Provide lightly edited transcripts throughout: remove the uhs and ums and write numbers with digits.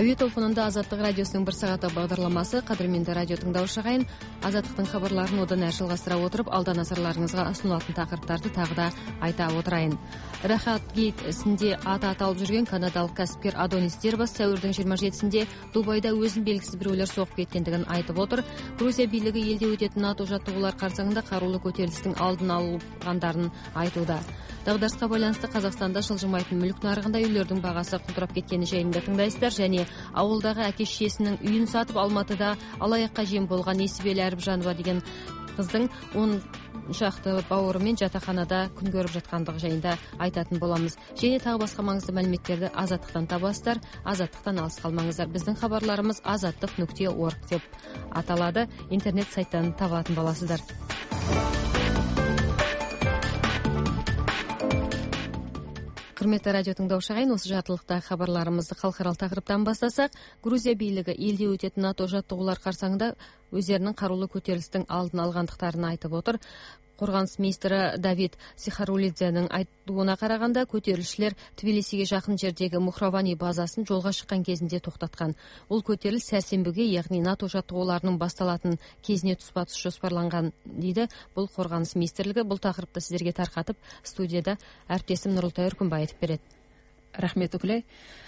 Әуе толқынында Азаттық радиосының 1 сағаты бағдарламасы. Қадірменді радио тыңдаушы ағайын, Азаттықтың хабарларын одан әрі жалғастыра отырып, алда назарларыңызға ұсынылатын тақырыптарды тағы да айта отырайын. Рахат Гейт ісінде аты аталып жүрген канадалық кәсіпкер Адонис Дербас сәуірдің 27-сінде Дубайда өзін белгісіз біреулер соғып кеткендігін айтып отыр. Грузия билігі елде өтетін НАТО жаттығулар қарсаңында қарулы көтерілістің алдын алғандарын айтуда. Дағдарысқа байланысты Қазақстанда жылжымайтын мүлік нарығында үйлердің бағасы құлдырап кеткені жайында тыңдайсыздар, және ауылдағы әке-шешесінің үйін сатып Алматыда алаяққа жем болған Несібелі Әріпжанова деген қыздың 10 шақты бауырымен жатақханада күн көріп жатқандығы жайында айтатын боламыз. Және тағы басқа маңызды мәліметтерді Азаттықтан табасыздар. Азаттықтан алыс қалмаңыздар. Біздің хабарларымыз azаттық.org деп аталады. Интернет сайттан табатын боласыздар. Құрметті радио тыңдаушы ағайын, осы жартылықтағы хабарларымызды халықаралық тақырыптан бастасақ, Грузия билігі елде өтетін НАТО жаттығулар қарсаңында өздерінің қарулы көтерілістің алдын алғандықтарын айтып отыр. Қорғаныс министрі Давид Сихарулидзенің айтуына қарағанда, көтерілісшілер Тбилисиге жақын жердегі Мухравани базасын жолға шыққан кезінде тоқтатқан. Ол көтеріліс сәрсенбіге, яғни НАТО жаттығуларының басталатын кезіне тұспа-тұс жоспарланған дейді бұл қорғаныс министрлігі. Бұл тақырыпты сіздерге тарқатып, студияда әріптесім Нұрылтай Үркімбай айтып береді. Рахмет, Үкілей.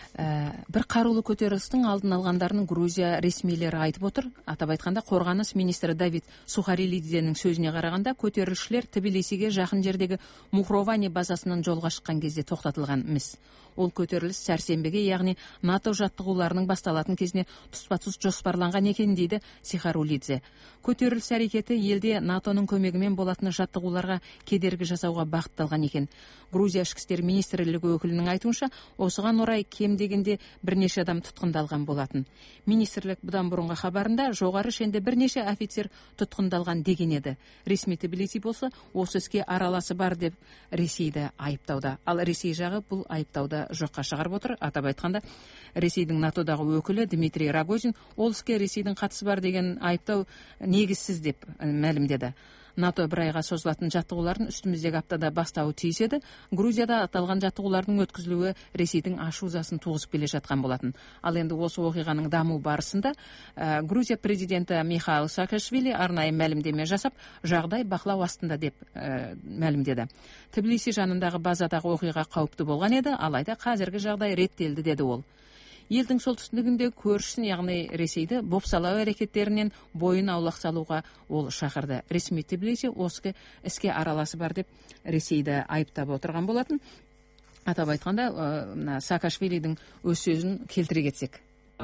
Бір қарулы көтерілістің алдын алғандарының Грузия ресмилері айтып отыр. Атап айтқанда, қорғаныс министрі Давид Сухарилидзенің сөзіне қарағанда, көтерілісшілер Тбилисиге жақын жердегі Мухравани базасынан жолға шыққан кезде тоқтатылған міс. Ол көтеріліс сәрсенбіге, яғни НАТО жаттығуларының басталатын кезіне тұспа-тұс жоспарланған екен дейді Сихарулидзе. Көтеріліс әрекеті елде НАТОның көмегімен болатын жаттығуларға кедергі жасауға бағытталған екен. Грузия ішкі істер министрлігі өкілінің айтуынша, осыған орай кем дегенде бірнеше адам тұтқындалған болатын. Министрлік бұдан бұрынғы хабарында жоғары шенде бірнеше офицер тұтқындалған деген еді. Ресми Тбилиси болса, осы іске араласы бар деп Ресейді айыптауда. Ал Ресей жағы бұл айыптауды жоққа шығарып отыр. Атап айтқанда, Ресейдің НАТОдағы өкілі Дмитрий Рогозин ол іске Ресейдің қатысы бар деген айыптау негізсіз деп мәлімдеді. НАТО бір айға созылатын жаттығуларын үстіміздегі аптада бастауы тиіс еді. Грузияда аталған жаттығулардың өткізілуі Ресейдің ашу-ызасын туғызып келе жатқан болатын. Ал енді осы оқиғаның даму барысында Грузия президенті Михаил Саакашвили арнайы мәлімдеме жасап, жағдай бақылау астында деп мәлімдеді. Тбилиси жанындағы базадағы оқиға қауіпті болған еді, алайда қазіргі жағдай реттелді деді ол. Елдің солтүстігінде көршісін, яғни Ресейді бопсалау әрекеттерінен бойын аулақ салуға ол шақырды. Ресми Тбилиси осы іске араласы бар деп Ресейді айыптап отырған болатын. Атап айтқанда, Саакашвилидің өз сөзін келтіре кетсек.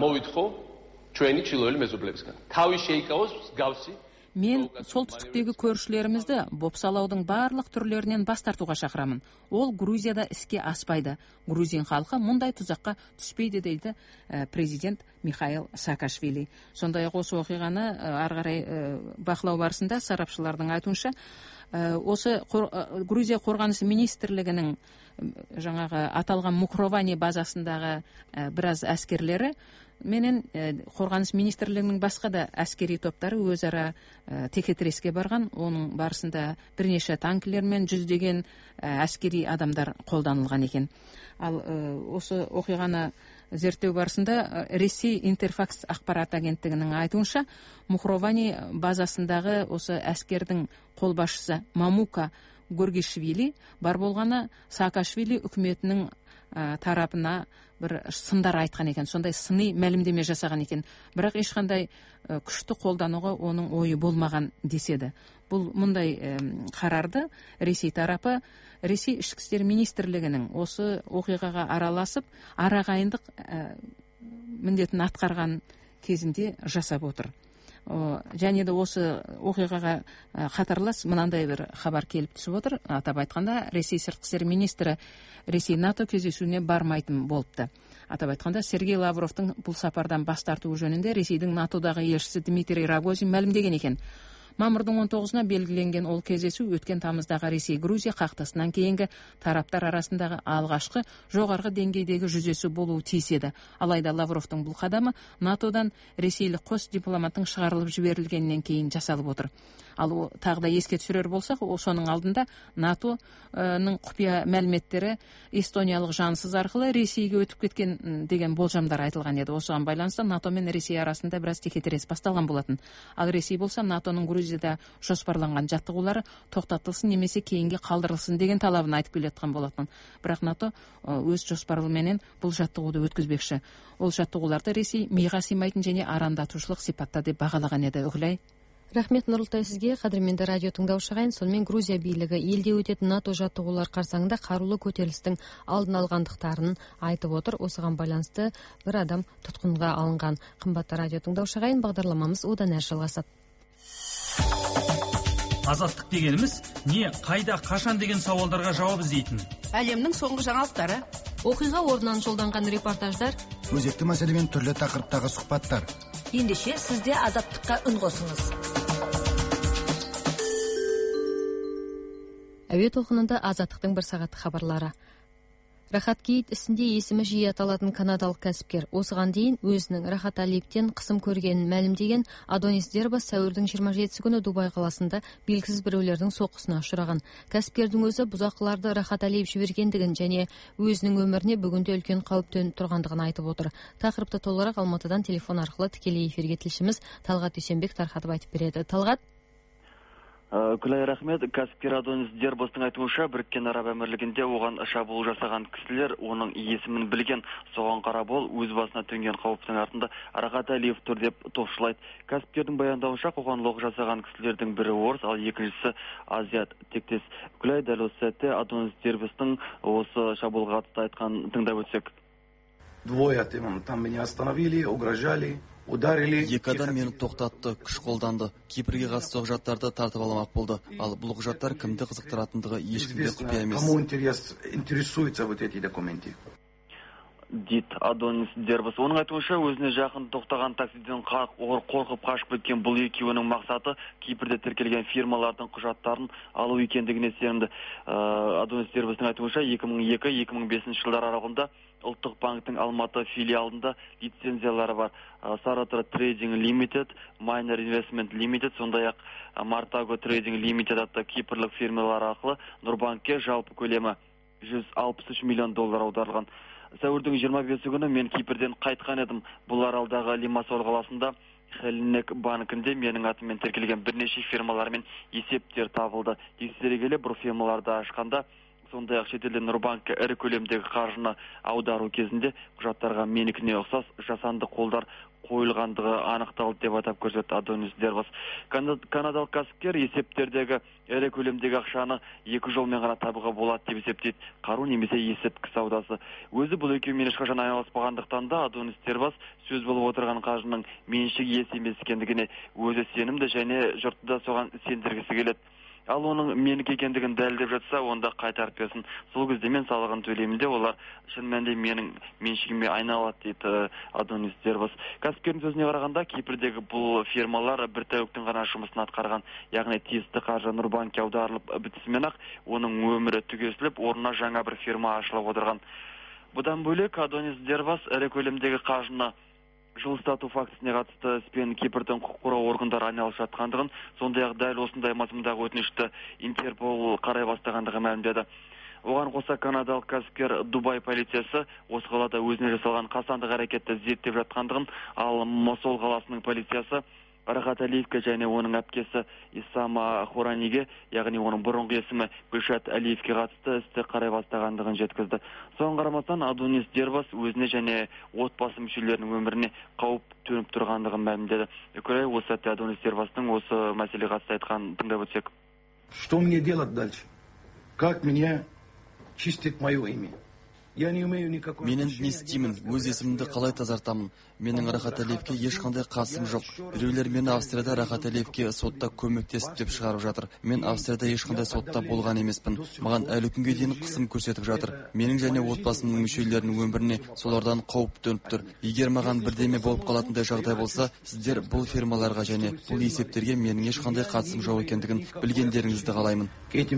Мен солтүстіктегі көршілерімізді бопсалаудың барлық түрлерінен бас тартуға шақырамын. Ол Грузияда іске аспайды. Грузин халқы мұндай тұзаққа түспейді дейді президент Михаил Саакашвили. Сондай-ақ осы оқиғаны ары қарай бақылау барысында сарапшылардың айтуынша, осы Грузия қорғаныс министрлігінің жаңағы аталған Мухравани базасындағы біраз әскерлері менен қорғаныс министрлігінің басқа да әскери топтары өзара текетіреске барған. Оның барысында бірнеше танкілер мен жүздеген әскери адамдар қолданылған екен. Ал осы оқиғаны зерттеу барысында Ресей Интерфакс ақпарат агенттігінің айтуынша, Мухравани базасындағы осы әскердің қолбасшысы Мамука Горгишвили бар болғаны Саакашвили үкіметінің тарапына бір сындар айтқан екен, сондай сыни мәлімдеме жасаған екен. Бірақ ешқандай күшті қолдануға оның ойы болмаған деседі. Бұл мұндай қарарды Ресей тарапы, Ресей ішкі істер министрлігінің осы оқиғаға араласып, арағайындық міндетін атқарған кезінде жасап отыр. Және де осы оқиғаға қатарлас мынандай бір хабар келіп түсіп отыр. Атап айтқанда, Ресей сыртқы істер министрі Ресей НАТО кездесуіне бармайтын болыпты. Атап айтқанда, Сергей Лавровтың бұл сапардан бас тартуы жөнінде Ресейдің НАТОдағы елшісі Дмитрий Рогозин мәлімдеген екен. Мамырдың 19-на белгіленген ол кездесу өткен тамыздағы Ресей-Грузия қақтығысынан кейінгі тараптар арасындағы алғашқы жоғарғы деңгейдегі жүздесу болуы тиіс еді. Алайда Лавровтың бұл қадамы НАТОдан ресейлік қос дипломаттың шығарылып жіберілгеннен кейін жасалып отыр. Ал тағы да еске түсірер болсақ, соның алдында НАТО-ның құпия мәліметтері эстониялық жансыз арқылы Ресейге өтіп кеткен деген болжамдар айтылған еді. Осыған байланысты НАТО мен Ресей арасында біраз текетірес басталған болатын. Ал Ресей болса НАТОның Грузияда жоспарланған жаттығулары тоқтатылсын немесе кейінге қалдырылсын деген талабын айтып келеткен болатын. Бірақ НАТО өз жоспарыменен бұл жаттығуды өткізбекші. Ол жаттығуларды Ресей миға сыймайтын және арандатушылық сипатта деп бағалаған еді. Үғілай. Рахмет Нұрлытай сізге. Қадірменді радио тыңдаушы ағайын, сонымен Грузия билігі елде өтетін НАТО жаттығулар қарсаңында қарулы көтерілістің алдын алғандықтарын айтып отыр. Осыған байланысты бір адам тұтқынға алынған. Қымбатты радио тыңдаушы ағайын, бағдарламамыз одан әрі жалғасады. Азаттық дегеніміз не, қайда, қашан деген сауалдарға жауап іздейтін. Әлемнің соңғы жаңалықтары, Оқиға орнынан жолданған репортаждар, өзекті мәселемен түрлі тақырыптағы сұхбаттар. ендеше сізде азаттыққа үн қосыңыз. әуе толқынында азаттықтың бір сағаттық хабарлары. Рахат Гейт ісінде есімі жиі аталатын канадалық кәсіпкер. Осыған дейін өзінің Рахат Алиевтен қысым көргенін мәлімдеген Адонис Дербас сәуірдің 27 күні Дубай қаласында белгісіз біреулердің соққысына ұшыраған. Кәсіпкердің өзі бұзақыларды Рахат Алиев жібергендігін және өзінің өміріне бүгінде үлкен қауіп төніп тұрғандығын айтып отыр. Тақырыпты толығырақ Алматыдан телефон арқылы тікелей эфирге тілшіміз Талғат Дүйсенбек тарқатып айтып береді. Талғат. Күлай рахмет. Кәсіпкер Адонис Дербастың айтуынша, Біріккен Араб Әмірлігінде оған шабуыл жасаған кісілер оның есімін білген. Соған қарап ол өз басына төнген қауіптің артында Рахат Алиев тұр деп топшылайды. Кәсіпкердің баяндауынша, қоғанлық жасаған кісілердің бірі орыс, ал екіншісі азиат тектес. Күлай, дәл осы сәтте Адонис Дербастың осы шабуылға қатысты айтқан тыңдап өтсек. Двое там меня остановили, угрожали. Екі адам мені тоқтатты, күш қолданды. Кипрге қатысты құжаттарды тартып аламақ болды. Ал бұл құжаттар кімді қызықтыратындығы ешкімге құпия емес. Кому интересуются вот эти документы? Дейді Адонис Дербас. Оның айтуынша, өзіне жақын тоқтаған таксиден қорқып қашып кеткен бұл екеуінің мақсаты Кипрде тіркелген фирмалардың құжаттарын алу екендігіне сенімді. Адонис Дербастың айтуынша 2002-2005 жылдар аралығында Ұлттық банктың Алматы филиалында лицензиялары бар. Саратра Trading Limited, Minor Investment Limited, сондай-ақ Martago Trading Limited атты кипрлік фирмалар арқылы Нұрбанкке жалпы көлемі $163 миллион аударылған. Сәуірдің 25 күні мен Кипрден қайтқан едім. Бұл аралдағы Лимассол қаласында Хеллинек банкінде менің атыммен тіркелген бірнеше фирмалармен есептер табылды. Тексере келе бұл фирмаларды ашқанда, сондай-ақ шетелден Нұрбанкке ірі көлемдегі қаржыны аудару кезінде құжаттарға менікіне ұқсас жасанды қолдар қойылғандығы анықталды деп атап көрсетті Адонис Дербас. Канадалық кәсіпкер есептердегі ірі көлемдегі ақшаны екі жолмен ғана табуға болады деп есептейді. Қару немесе есірткі саудасы. Өзі бұл екеуімен ешқашан айналыспағандықтан да Адонис Дербас сөз болып отырған қаржының меншік иесі емес екендігіне өзі сенімді және жұртты да соған сендіргісі келеді. Ал оның менікі екендігін дәлелдеп жатса, онда қайтарып берсін. Сол кезде мен салығын төлеймін, олар шын мәнінде менің меншігіме айналады дейді Адонис Дербас. Кәсіпкердің сөзіне қарағанда, Кипрдегі бұл фирмалар бір тәуліктің ғана жұмысын атқарған, яғни тиісті қаржы Нұрбанкке аударылып бітісімен-ақ оның өмірі түгесіліп, орнына жаңа бір фирма ашылып отырған. Бұдан бөлек Адонис Дербас ірі көлемдегі қаржыны жылыстату фактісіне қатысты іспен Кипрдің құқық қорғау органдары айналысып жатқандығын, сондай-ақ дәл осындай мазмұндағы өтінішті Интерпол қарай бастағандығы мәлімдеді. Оған қоса канадалық кәсіпкер Дубай полициясы осы қалада өзіне жасалған қасандық әрекетті зерттеп жатқандығын, ал Мосол қаласының полициясы Рахат Алиевке және оның әпкесі Исама Хураниге, яғни оның бұрынғы есімі Гүлшат Алиевке қатысты істі қарай бастағандығын жеткізді. Соған қарамастан Адонис Дербас өзіне және отбасы мүшелерінің өміріне қауіп төніп тұрғандығын мәлімдеді. Өкілі осы сәтте Адонис Дербастың осы мәселеге қатысты айтқанын тыңдап өтсек. Что мне делать дальше? Как мне чистить мое имя? Мен не істеймін, өз есімімді қалай тазартамын? Менің Рахат Әлиевке ешқандай қатысым жоқ. Біреулер мені Австрияда Рахат Әлиевке сотта көмектесіп деп шығарып жатыр. Мен Австрияда ешқандай сотта болған емеспін. Маған әлі күнге дейін қысым көрсетіп жатыр. Менің және отбасымның мүшелерінің өміріне солардан қауіп төніп тұр. Егер маған бірдеме болып қалатындай жағдай болса, сіздер бұл фирмаларға және бұл есептерге менің ешқандай қатысым жоқ екендігін білгендеріңізді қалаймын.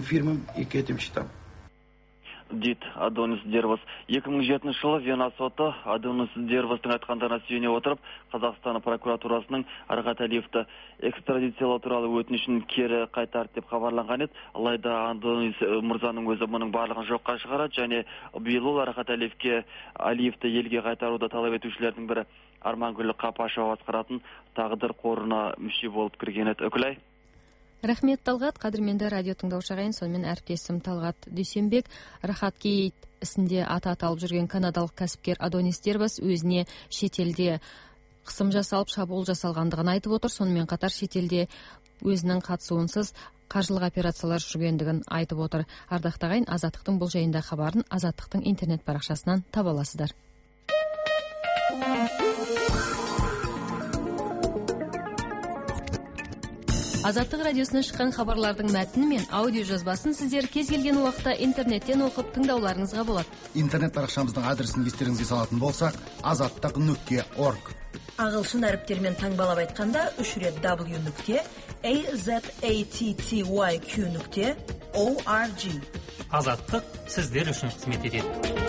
Дейді Адонис Дербас. 2007 жылы Вена соты Адонис Дербастың айтқандарына сүйене отырып, Қазақстан прокуратурасының Рахат Әлиевті экстрадициялау туралы өтінішін кері қайтарды деп хабарланған еді. Алайда Адонис мырзаның өзі мұның барлығын жоққа шығарады және биыл ол Рахат Әлиевті елге қайтаруды талап етушілердің бірі Армангүл Қапашева басқаратын тағдыр қорына мүше болып кірген еді. Үкілай. Рахмет, Талғат. Қадірменді радио тыңдаушы ағайын, сонымен әріптесім Талғат Дүйсенбек. Рахат Гейт ісінде аты аталып жүрген канадалық кәсіпкер Адонис Дербас өзіне шетелде қысым жасалып, шабуыл жасалғандығын айтып отыр. Сонымен қатар шетелде өзінің қатысуынсыз қаржылық операциялар жүргендігін айтып отыр. Ардақты ағайын, Азаттықтың бұл жайында хабарын Азаттықтың интернет парақшасынан таба аласыздар. Азаттық радиосынан шыққан хабарлардың мәтіні мен аудио жазбасын сіздер кез келген уақытта интернеттен оқып тыңдауларыңызға болады. Интернет парақшамыздың адресін естеріңізге салатын болсақ, azattik.org. Ағылшын әріптермен таңбалап айтқанда 3 рет w.azattyq.org. Азаттық сіздер үшін қызмет етеді.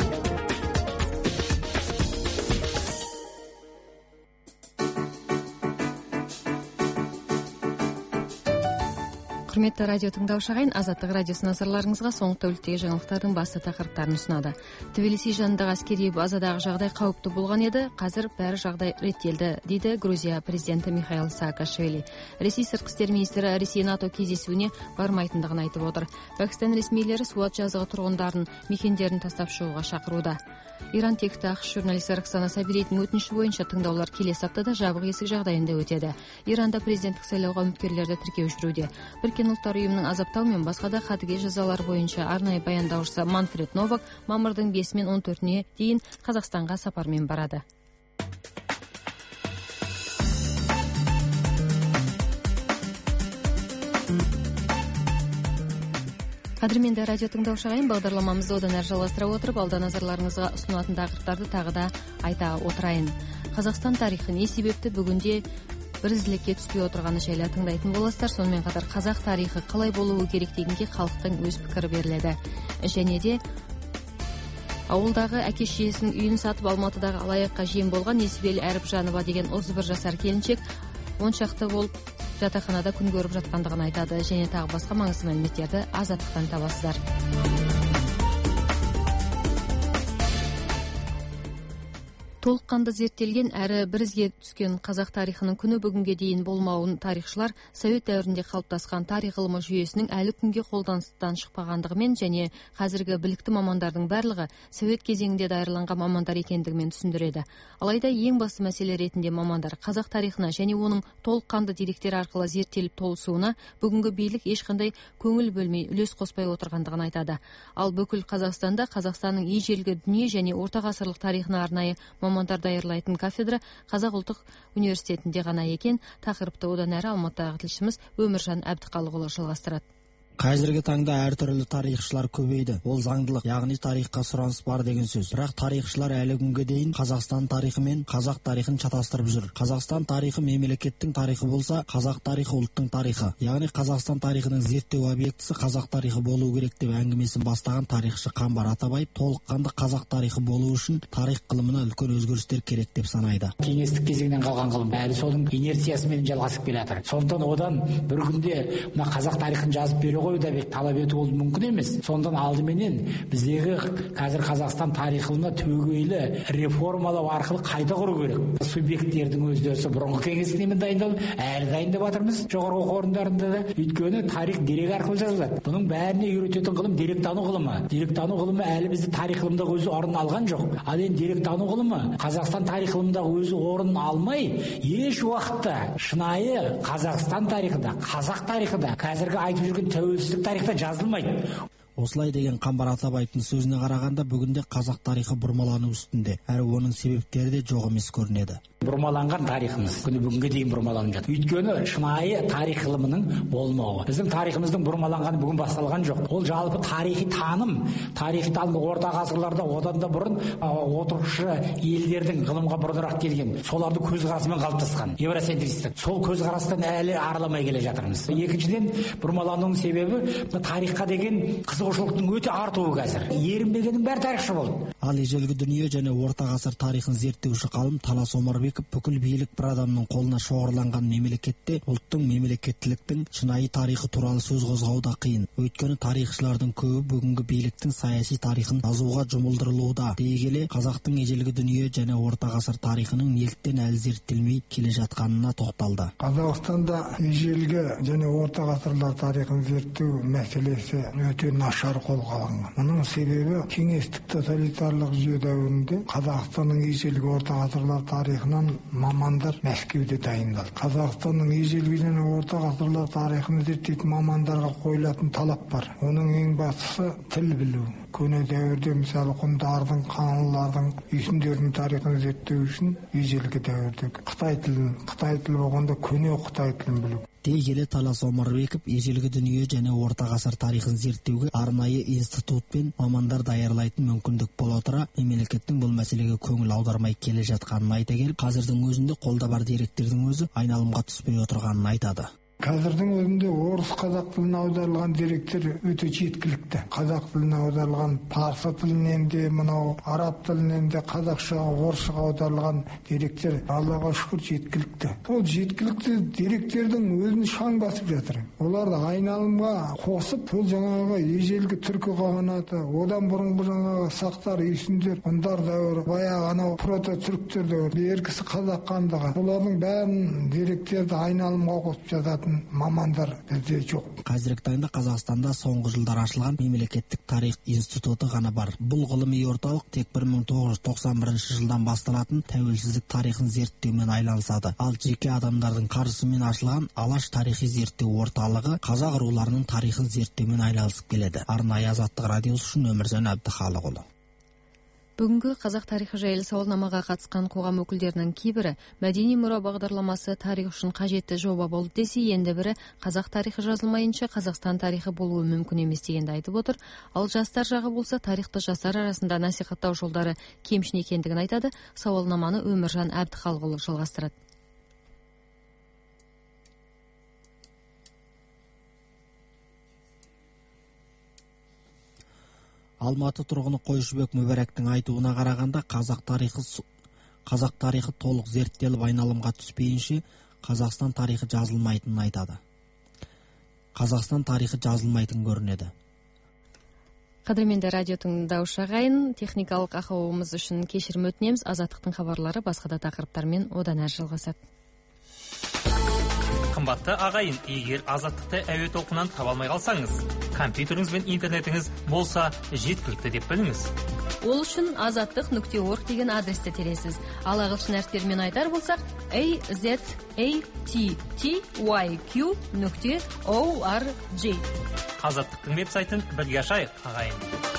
Құрметті радио тыңдаушы ағайын, Азаттық радиосы назарларыңызға соңғы тәуліктегі жаңалықтардың басты тақырыптарын ұсынады. Тбилиси жанындағы әскери базадағы жағдай қауіпті болған еді, қазір бәрі жағдай реттелді, дейді Грузия президенті Михаил Саакашвили. Ресей сыртқы істер министрі Ресей НАТО кездесуіне бармайтындығын айтып отыр. Пәкістан ресмилері Суат жазығы тұрғындарын мекендерін тастап шығуға шақыруда. Иран текті ақш журналисті Роксана Сабиридің өтініші бойынша тыңдаулар келесі аптада жабық есік жағдайында өтеді. Иранда президенттік сайлауға үміткерлерді тіркеу жүруде. Біріккен ұлттар ұйымының азаптау мен басқа да қатыгез жазалар бойынша арнайы баяндаушысы Манфред Новак мамырдың 5 мен 14-не дейін Қазақстанға сапармен барады. Қадірменді радио тыңдаушы ағайын, бағдарламамызды одан әрі жалғастыра отырып, алда назарларыңызға ұсынатын тақырыптарды тағы да айта отырайын. Қазақстан тарихы не себепті бүгінде бір ізгілікке түспей отырғаны жайлы тыңдайтын боласыздар. Сонымен қатар қазақ тарихы қалай болуы керек дегенге халықтың өз пікірі беріледі. Және де ауылдағы әке-шешесінің үйін сатып Алматыдағы алаяққа жем болған Несібел Әріпжанова деген 31 жасар келіншек 10 шақты болып жатақханада күн көріп жатқандығын айтады. Және тағы басқа маңызды мәліметтерді Азаттықтан табасыздар. Толыққанды зерттелген әрі бір ізге түскен қазақ тарихының күні бүгінге дейін болмауын тарихшылар Совет дәуірінде қалыптасқан тарих ғылымы жүйесінің әлі күнге қолданыстан шықпағандығымен және қазіргі білікті мамандардың барлығы Совет кезеңінде даярланған мамандар екендігімен түсіндіреді. Алайда ең басты мәселе ретінде мамандар қазақ тарихына және оның толыққанды деректер арқылы зерттеліп толысуына бүгінгі билік ешқандай көңіл бөлмей үлес қоспай отырғандығын айтады. Ал бүкіл Қазақстанда Қазақстанның ежелгі дүние және орта ғасырлық тарихына арнайы мамандар даярлайтын кафедра Қазақ ұлттық университетінде ғана екен. Тақырыпты одан әрі Алматыдағы тілшіміз Өміржан Әбдіқалықұлы жалғастырады. Қазіргі таңда әртүрлі тарихшылар көбейді. Ол заңдылық, яғни тарихқа сұраныс бар деген сөз. Бірақ тарихшылар әлі күнге дейін Қазақстан тарихы мен қазақ тарихын шатастырып жүр. Қазақстан тарихы мемлекеттің тарихы болса, қазақ тарихы ұлттың тарихы. Яғни Қазақстан тарихының зерттеу объектісі қазақ тарихы болу керек деп әңгімесін бастаған тарихшы Қамбар Атабаев толыққанды қазақ тарихы болу үшін тарих ғылымына үлкен өзгерістер керек деп санайды. Кеңестік кезеңнен қалған ғылым әлі соның инерциясымен жалғасып келе жатыр. Сондықтан одан бір күнде мына қазақ тарихын жазып бере қою да талап ету ол мүмкін емес. Сондан алдыменен біздегі қазір Қазақстан тарихына түбегейлі реформалау арқылы қайта құру керек. Субъекттердің өздері бұрынғы кеңестікпен дайындалып, әлі дайындап жатырмыз жоғары оқу орындарында да. Өйткені тарих дерек арқылы жазылады. Бұның бәріне үйрететін ғылым деректану ғылымы. Деректану ғылымы әлі бізде тарих ғылымында өзі орын алған жоқ. Ал енді деректану ғылымы Қазақстан тарих ғылымында өзі орын алмай, еш уақытта шынайы Қазақстан тарихында, қазақ тарихында қазіргі айтып жүрген тәуелсіздік тарихта жазылмайды. Осылай деген Қамбар Атабаевтың сөзіне қарағанда бүгінде қазақ тарихы бұрмалану үстінде, әрі оның себептері де жоқ емес көрінеді. Бұрмаланған тарихымыз күні бүгінге дейін бұрмаланып жатыр. Өйткені шынайы тарих ғылымының болмауы. Біздің тарихымыздың бұрмаланғаны бүгін басталған жоқ. Ол жалпы тарихи таным, орта ғасырларда одан да бұрын отырықшы елдердің ғылымға бұрынырақ келген, соларды көзқарасымен қалыптасқан евроцентристік. Сол көзқарастан әлі арыламай келе жатырмыз. Екіншіден, бұрмалануның себебі тарихқа деген қызығушылықтың өте артуы қазір. Ерінбегеннің бәрі тарихшы болды. Ал ежелгі дүние және орта ғасыр тарихын зерттеуші ғалым Талас Омарбеков бүкіл билік бір адамның қолына шоғырланған мемлекетте ұлттың мемлекеттіліктің шынайы тарихы туралы сөз қозғау да қиын. Өйткені тарихшылардың көбі бүгінгі биліктің саяси тарихын жазуға жұмылдырылуда дей келе, қазақтың ежелгі дүние және орта ғасыр тарихының неліктен әлі зерттелмей келе жатқанына тоқталды. Қазақстанда ежелгі және орта ғасырлар тарихын зерттеу мәселесі өте нашар қолға алынған. Мұның себебі кеңестік тоталитарлық жүйе дәуірінде Қазақстанның ежелгі орта ғасырлар тарихынан мамандар Мәскеуде дайындалды. Қазақстанның ежелгі және орта ғасырлар тарихын зерттейтін мамандарға қойылатын талап бар. Оның ең бастысы тіл білу. Көне дәуірде мысалы ғұндардың, қаңлылардың, үйсіндердің тарихын зерттеу үшін ежелгі дәуірде Қытай тілі болғанда көне Қытай тілін білу. Дей келе Талас Омарбеков ежелгі дүние және орта ғасыр тарихын зерттеуге арнайы институт пен мамандар даярлайтын мүмкіндік бола отыра, мемлекеттің бұл мәселеге көңіл аудармай келе жатқанын айта келіп, қазірдің өзінде қолда бар деректердің өзі айналымға түспей отырғанын айтады. Қазірдің өзінде орыс қазақ тіліне аударылған деректер өте жеткілікті. Қазақ тіліне аударылған парсы тілінен де, мынау араб тілінен де қазақшаға, орысшаға аударылған деректер Аллаға шүкір жеткілікті. Ол жеткілікті деректердің өзін шаң басып жатыр. Оларды айналымға қосып, сол жаңағы ежелгі түркі қағанаты, одан бұрынғы жаңағы сақтар, үйсіндер, ғұндар дәуірі, баяғы анау прото-түріктер дәуірі, бергісі қазақ хандығы, олардың бәрін деректерді айналымға қосып жататын мамандар бізде жоқ. Қазіргі таңда Қазақстанда соңғы жылдар ашылған мемлекеттік тарих институты ғана бар. Бұл ғылыми орталық тек 1991 жылдан басталатын тәуелсіздік тарихын зерттеумен айналысады. Ал жеке адамдардың қаржысымен ашылған Алаш тарихи зерттеу орталығы қазақ руларының тарихын зерттеумен айналысып келеді. Арнайы Азаттық радиосы үшін Өміржан Әбдіхалықұлы. Бүгінгі қазақ тарихы жайлы сауалнамаға қатысқан қоғам өкілдерінің кейбірі мәдени мұра бағдарламасы тарих үшін қажетті жоба болды десе, енді бірі қазақ тарихы жазылмайынша Қазақстан тарихы болуы мүмкін емес дегенді айтып отыр. Ал жастар жағы болса, тарихты жастар арасында насихаттау жолдары кемшін екендігін айтады. Сауалнаманы Өміржан Әбдіхалықұлы жалғастырады. Алматы тұрғыны Қойшыбек Мүбәрәктің айтуына қарағанда, қазақ тарихы толық зерттеліп айналымға түспейінше Қазақстан тарихы жазылмайтынын айтады. Қазақстан тарихы жазылмайтын көрінеді. Қадірменді радио тыңдаушы ағайын, техникалық ақауымыз үшін кешірім өтінеміз. Азаттықтың хабарлары басқа да тақырыптармен одан әрі жалғасады. Қымбатты ағайын, егер азаттықты әуе толқынынан таба алмай қалсаңыз, компьютеріңіз бен интернетіңіз болса жеткілікті деп біліңіз. Ол үшін azattiq.org деген адресті тересіз. Ал ағылшын әріптерімен айтар болсақ, azattiqyq.org. Азаттықтың веб-сайтын бірге ашайық, ағайын.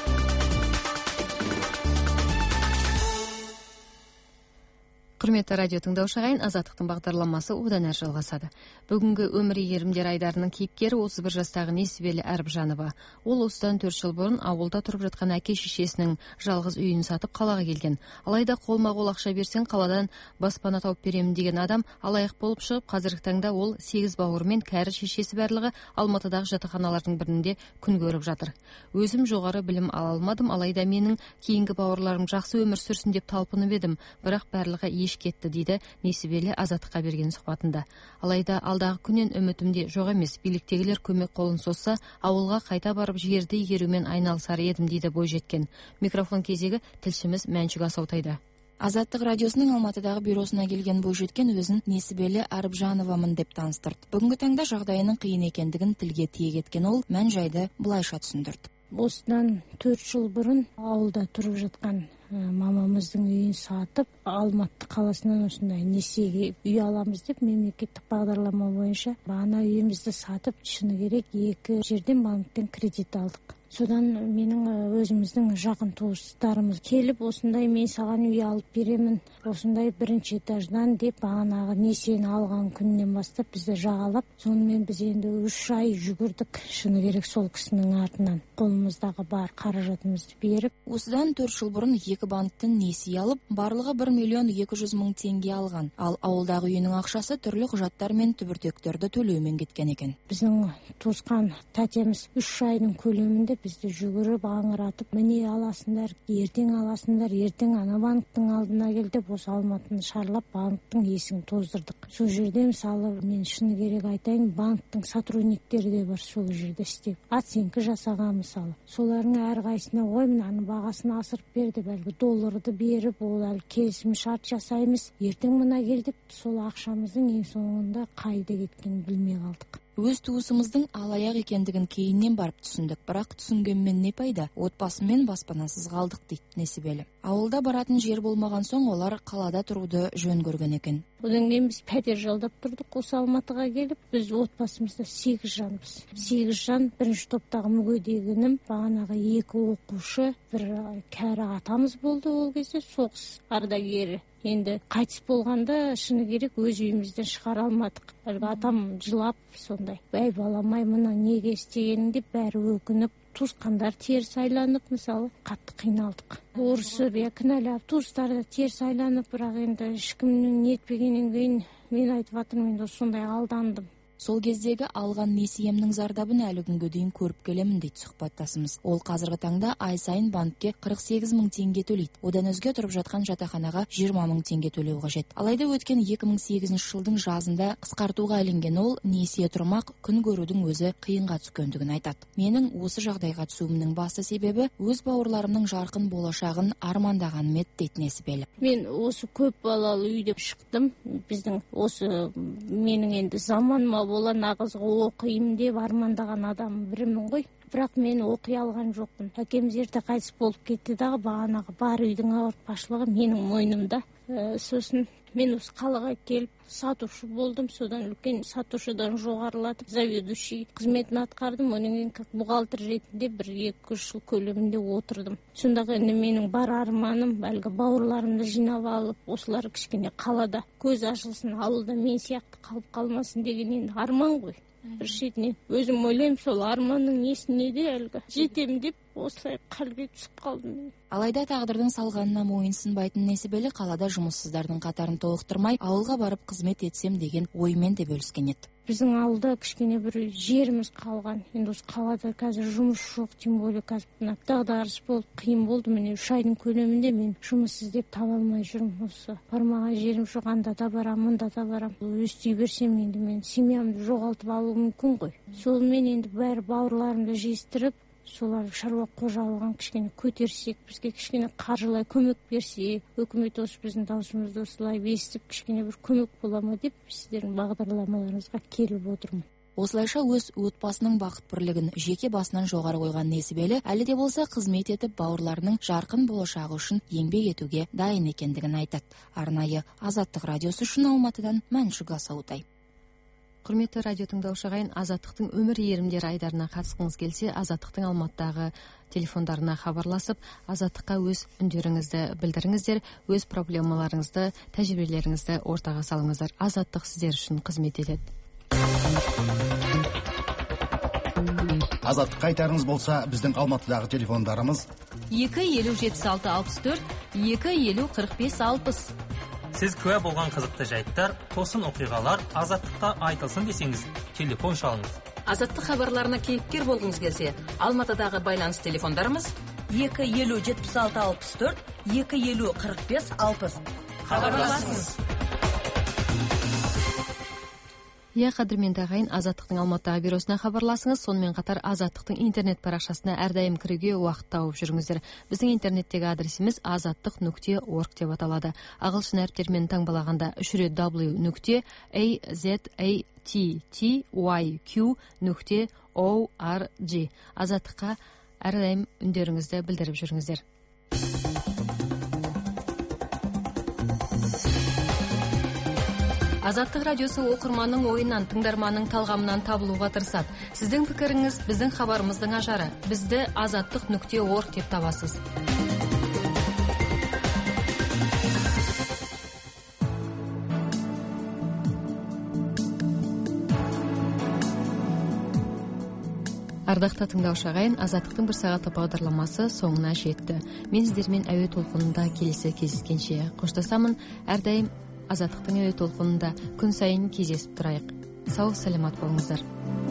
Құрметті радио тыңдаушы ағайын, Азаттықтың бағдарламасы одан әрі жалғасады. Бүгінгі өмір иірімдер айдарының кейіпкері 31 жастағы Несібелі Әріпжанова. Ол осыдан 4 жыл бұрын ауылда тұрып жатқан әке шешесінің жалғыз үйін сатып қалаға келген. Алайда қолма-қол ақша берсең қаладан баспана тауып беремін деген адам алаяқ болып шығып, қазіргі таңда ол 8 бауырымен кәрі шешесі барлығы Алматыдағы жатақханалардың бірінде күн көріп жатыр. Өзім жоғары білім ала алмадым, алайда менің кейінгі бауырларым жақсы өмір сүрсін деп талпынып едім, бірақ барлығы еш кетті дейді Несібелі Азаттыққа берген сұхбатында. Алайда алдағы күннен үмітімде жоқ емес, биліктегілер көмек қолын созса, ауылға қайта барып жерді игерумен айналысар едім дейді бойжеткен. Микрофон кезегі тілшіміз Мәншүк Асаутайда. Азаттық радиосының Алматыдағы бюросына келген бойжеткен өзін Несібелі Әріпжановамын деп таныстырды. Бүгінгі таңда жағдайының қиын екендігін тілге тиек еткен ол мән жайды былайша түсіндірді. Осыдан 4 жыл бұрын ауылда тұрып жатқан мамамыздың үйін сатып, Алматы қаласынан осындай несиеге үй аламыз деп мемлекеттік бағдарлама бойынша бағана үйімізді сатып, шыны керек 2 жерден банктен кредит алдық. Содан менің өзіміздің жақын туыстарымыз келіп, осындай мен саған үй алып беремін, осындай бірінші этаждан деп бағанағы несиені алған күннен бастап бізді жағалап, сонымен біз енді 3 ай жүгірдік, шыны керек сол кісінің артынан қолымыздағы бар қаражатымызды беріп. Осыдан 4 жыл бұрын 2 банктен несие алып, барлығы 1.200.000 теңге алған. Ал ауылдағы үйінің ақшасы түрлі құжаттар мен түбіртектерді төлеумен кеткен екен. Біздің туысқан тәтеміз 3 айдың көлемінде бізді жүгіріп аңыратып, міне аласыңдар, ертең ана банктың алдына кел деп, осы Алматыны шарлап банктың есігін тоздырдық. Сол жерде мысалы мен шыны керек айтайын, банктың сотрудниктері де бар сол жерде істеп. Оценка жасаған мысалы. Солардың әрқайсысына ой мынаның бағасын асырып бер деп, әлгі долларды беріп, ол әлі келісім шарт жасаймыз, ертең мына кел деп, сол ақшамыздың ең соңында қайда кеткенін білмей қалдық. Өз туысымыздың алаяқ екендігін кейіннен барып түсіндік, бірақ түсінгенмен не пайда? Отбасымен баспанасыз қалдық дейді Несібелі. Ауылда баратын жер болмаған соң олар қалада тұруды жөн көрген екен. Одан кейін біз пәтер жалдап тұрдық, осы Алматыға келіп, біз отбасымызда 8 жанбыз. 8 жан, бірінші топтағы мүгедегінім, бағанағы 2 оқушы, бір кәрі атамыз болды ол кезде, соғыс ардагері. Енді қайтыс болғанда шыны керек өз үйімізден шығара алмадық. Әлгі атам жылап сондай. Бәй баламай мына неге істегенің деп бәрі өкініп, туысқандар теріс айланып, мысалы қатты қиналдық. Орысып, кінәлап, туыстар да теріс айланып, бірақ енді ешкімнің нетпегеннен кейін мен айтып жатырмын, енді сондай алдандым. Сол кездегі алған несиемнің зардабын әлі күнге дейін көріп келемін дейді сұхбаттасымыз. Ол қазіргі таңда ай сайын банкке 48.000 теңге төлейді. Одан өзге тұрып жатқан жатақханаға 20.000 теңге төлеу қажет. Алайда өткен 2008 жылдың жазында қысқартуға ілінген ол несие тұрмақ күн көрудің өзі қиынға түскендігін айтады. Менің осы жағдайға түсуімнің басты себебі өз бауырларымның жарқын болашағын армандағаным еді дейді Несібелі. Мен осы көп балалы үйде шықтым. Біздің осы менің енді заманыма бола нағызға оқимын деп армандаған адам бірімін ғой. Бірақ мен оқи алған жоқпын. Әкеміз ерте қайтыс болып кетті дағы, бағанағы бар үйдің ауыртпашылығы менің мойнымда. Сосын мен осы қалаға келіп сатушы болдым. Содан үлкен сатушыдан жоғарылатып заведующий қызметін атқардым. Онан кейін как бухгалтер ретінде 1-2 жыл көлемінде отырдым. Сондағы енді менің бар арманым әлгі бауырларымды жинап алып, осылар кішкене қалада көз ашылсын, ауылда мен сияқты қалып қалмасын деген енді арман ғой. Бір шетінен өзім ойлаймын, сол арманның несіне де әлгі жетем деп осылай қалбе түсіп қалдым. Алайда тағдырдың салғанына мойынсынбайтын Несібелі қалада жұмыссыздардың қатарын толықтырмай, ауылға барып қызмет етсем деген оймен де бөліскен еді. Біздің ауылда кішкене бір жеріміз қалған. Енді осы қалада қазір жұмыс жоқ, тем более қазір дағдарыс болып қиын болды. Міне 3 айдың көлемінде мен жұмыс іздеп таба алмай жүрмін. Осы бармаған жерім жоқ, анда да барам, мында да барам. Өстей берсем енді мен семьямды жоғалтып алуым мүмкін ғой. Солмен енді бәрі бауырларымды жиыстырып, солар шаруа қожалығын кішкене көтерсек, бізге кішкене қаржылай көмек берсе, өкімет осы біздің даусымызды осылай естіп кішкене бір көмек бола ма деп сіздердің бағдарламаларыңызға келіп отырмын. Осылайша өз отбасының бақыт бірлігін жеке басынан жоғары қойған Несібелі әлі де болса қызмет етіп бауырларының жарқын болашағы үшін еңбек етуге дайын екендігін айтады. Арнайы Азаттық радиосы үшін Алматыдан Мәншүк Асаутай. Құрметті радио тыңдаушы ағайын, Азаттықтың өмір ерімдері айдарына қатысқыңыз келсе, Азаттықтың Алматыдағы телефондарына хабарласып, Азаттыққа өз үндеріңізді білдіріңіздер, өз проблемаларыңызды, тәжірибелеріңізді ортаға салыңыздар. Азаттық сіздер үшін қызмет етеді. Азаттыққа айтарыңыз болса, біздің Алматыдағы телефондарымыз 2-50-76-64, 2-50-45-60. Сіз куә болған қызықты жайттар, тосын оқиғалар Азаттықта айтылсын десеңіз, телефон шалыңыз. Азаттық хабарларына кейіпкер болғыңыз келсе, Алматыдағы байланыс телефондарымыз 2-50-76-64, 2-50-45-60. Хабарласыңыз. Қадірменді ағайын, Азаттықтың Алматыдағы бюросына хабарласыңыз. Сонымен қатар Азаттықтың интернет парақшасына әрдайым кіруге уақыт тауып жүріңіздер. Біздің интернеттегі адресіміз azattiq.org деп аталады. Ағылшын әріптермен таңбалағанда 3 w.azattiq.org. Азаттыққа әрдайым үндеріңізді білдіріп жүріңіздер. Азаттык радиосу окурмандын оюнан, тыңдармандын талгамынан табылууга тырышат. Сиздин пикириңиз биздин кабарыбыздын ажары. Бизди azatlyk.org деп табасыз. Ардактуу тыңдоочу агайын, Азаттыктын бир саат багдарламасы соңуна жетти. Мен сиздер менен әуе толкунунда келесі кездескенче коштошамын. Ар дайым Азаттыктын әуе толкунунда күн сайын кездесип турайык. Сау саламат болуңуздар.